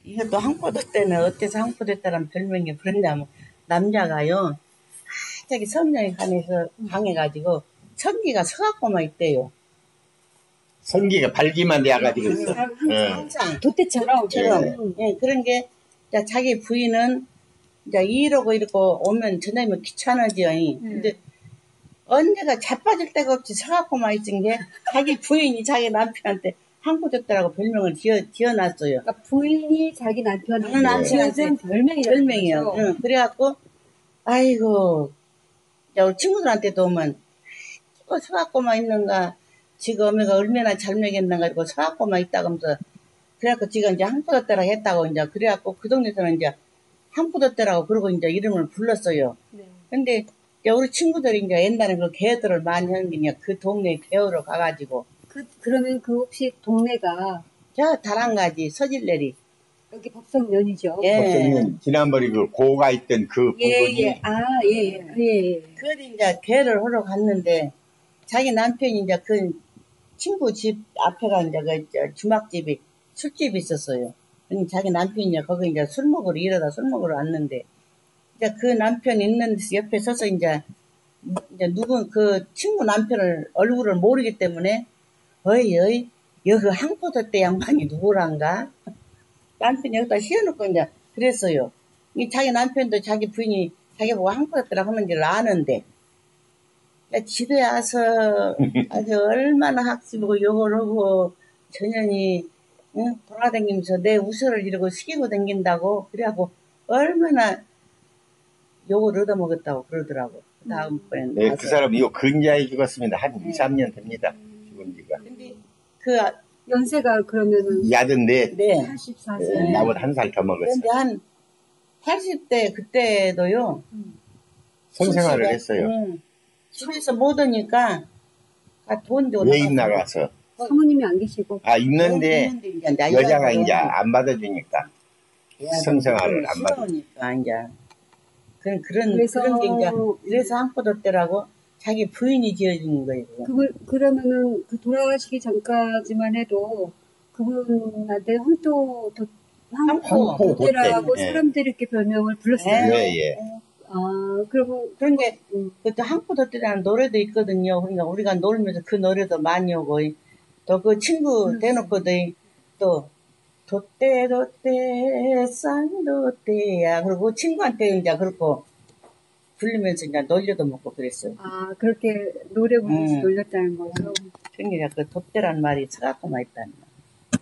이것도 항포도 때는 어때서 항포도 때라는 별명이 그랬냐면 남자가요 갑자기 성령이 강해가지고 천기가 서갖고만 있대요. 성기가 발기만 돼가지고 있어. 항상 돛대처럼. 예, 그런 게 이제 자기 부인은 이제 이러고 오면 저녁이면 귀찮아지요. 근데 언제가 자빠질 데가 없이 서갖고만 있은 게 자기 부인이 자기 남편한테 항포졌다라고 별명을 지어놨어요. 그러니까 부인이 자기 남편한테 남편한테 별명이요. 응. 그래갖고 아이고 우리 친구들한테도 오면 서갖고만 있는가 지금 어머니가 얼마나 잘 먹였는가 그리고 서갖고만 있다고 하면서 그래갖고 지가 이제 항포졌다라고 했다고 이제 그래갖고 그 동네에서는 이제 항포졌다라고 그러고 이제 이름을 불렀어요. 네. 근데 이제 우리 친구들이 이제 옛날에 그 개들을 많이 하는 게 그 동네에 배우러 가가지고 그러면 그 혹시 동네가 저 다랑가지 서질내리 여기 법성면이죠? 예. 법성면 지난번에 그 고가 있던 그 부분이 예. 예. 그걸 이제 개를 하러 갔는데 자기 남편이 이제 그 친구 집 앞에가 이제 그 주막집이 술집이 있었어요. 그러니 자기 남편이 이제 거기 이제 술 먹으러 왔는데 이제 그 남편 있는 옆에 서서 이제 누군 그 친구 남편을 얼굴을 모르기 때문에 어이 여기 항포도 때 양반이 누구란가 남편이 여기다 씌워놓고 이제 그랬어요. 자기 남편도 자기 부인이 자기 보고 항포도 때라고 하는 줄 아는데 집에 와서 아주 얼마나 학습하고 욕을 하고 전현이 돌아다니면서 내 우서를 이러고 숙이고 다닌다고 그래갖고 얼마나 욕을 얻어먹었다고 그러더라고. 다음번에는. 네, 그 사람 이거 근자에 죽었습니다. 한 2, 3년 됩니다. 죽은 지가. 근데 그 연세가 그러면은 야든데 네. 84세. 나보다 한 살 더 먹었어. 그런데 한 80대 그때도요. 성생활을 했어요. 집에서 못 오니까 돈도 외인 나가서. 사모님이 안 계시고. 있는데 여자가 이제 안 받아주니까 성생활을 안 받아주니까 이제 그런 게 이제 그래서 항포도 때라고 자기 부인이 지어주는 거예요. 그러면은 그 돌아가시기 전까지만 해도 그분한테 항포 도대라고 사람들이 이렇게 별명을 불렀어요. 예. 그리고 그런 게 그것도 항포도 때라는 노래도 있거든요. 그러니까 우리가 놀면서 그 노래도 많이 오고 또 그 친구 대놓고도 또 돛대 쌍돛대야 그리고 친구한테 이제 그렇고 부르면서 이제 놀려도 먹고 그랬어요. 그렇게 노래 부르면서 놀렸다는 거죠. 그러니까 그 돛대라는 말이 서갖고만 있다는 말.